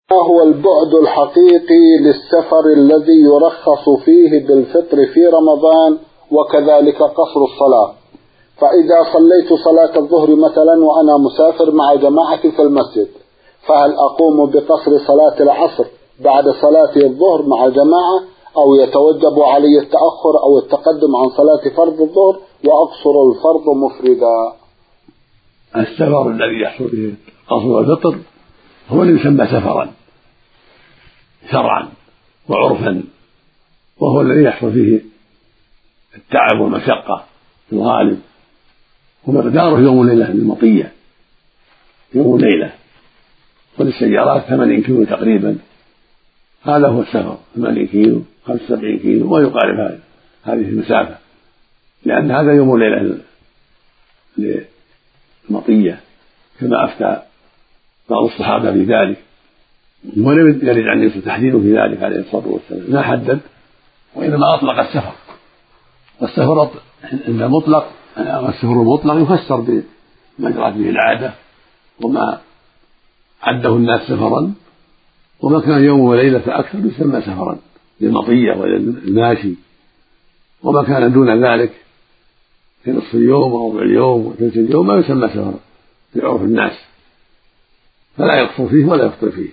ما هو البعد الحقيقي للسفر الذي يرخص فيه بالفطر في رمضان وكذلك قصر الصلاة؟ فإذا صليت صلاة الظهر مثلا وأنا مسافر مع جماعة في المسجد، فهل أقوم بقصر صلاة العصر بعد صلاة الظهر مع جماعة، أو يتوجب علي التأخر أو التقدم عن صلاة فرض الظهر وأقصر الفرض مفردا؟ السفر الذي يحصل به قصر الفطر هو الذي يسمى سفرا شرعا وعرفا، وهو الذي يحصل فيه التعب والمشقة في الغالب، ومقداره يوم وليلة للمطية، يوم وليلة، وللسيارات 80 كيلو تقريبا، هذا هو السفر 80 كيلو 75 كيلو ويقارب هذه المسافة، لأن هذا يوم وليلة للمطية كما أفتى بعض الصحابة في ذلك، ولم يرد عن النبي تحديد في ذلك عليه الصلاة والسلام، ما حدد وإنما أطلق السفر. والسفر عند المطلق السفر المطلق يفسر بما جرت به العادة وما عده الناس سفرا، وما كان يوم وليلة فأكثر يسمى سفرا للمطية وللماشي، وما كان دون ذلك في نصف اليوم وربع اليوم وثلث اليوم ما يسمى سفرا لعرف الناس، فلا يقصر فيه ولا يفطر فيه.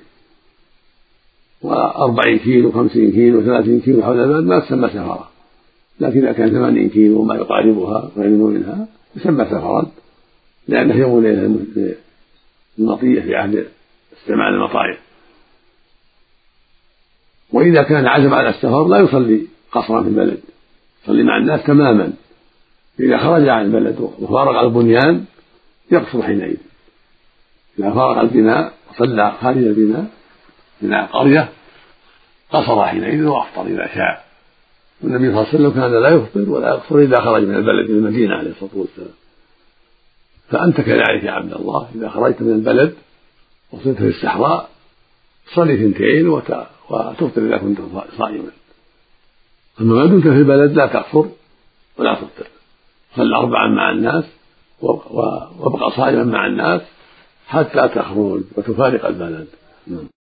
40 كيلو 50 كيلو 30 كيلو حول البلد ما تسمى سفرا، لكن إذا كان 80 كيلو وما يقاربها وينمو منها يسمى سفرا، لأنه يوم وليلة المطية في عهد استعمال المطاير. وإذا كان عزم على السفر لا يصلي قصرا في البلد، يصلي مع الناس تماما. إذا خرج عن البلد وفارق البنيان يقصر حينئذ، إذا فارق البناء وصلى خارج البناء بناء القرية قصر حينئذ وأفطر إذا شاء. والنبي صلى الله عليه وسلم كان لا يفطر ولا يقصر إذا خرج من البلد من المدينة عليه الصلاة والسلام. فأنت كذلك يا عبد الله، إذا خرجت من البلد وصلت في الصحراء صلي 2 وتفطر إذا كنت صائما. أما ما دمت في البلد لا تقصر ولا تفطر، صل 4 مع الناس وابقى صائما مع الناس حتى تخرج وتفارق البلد.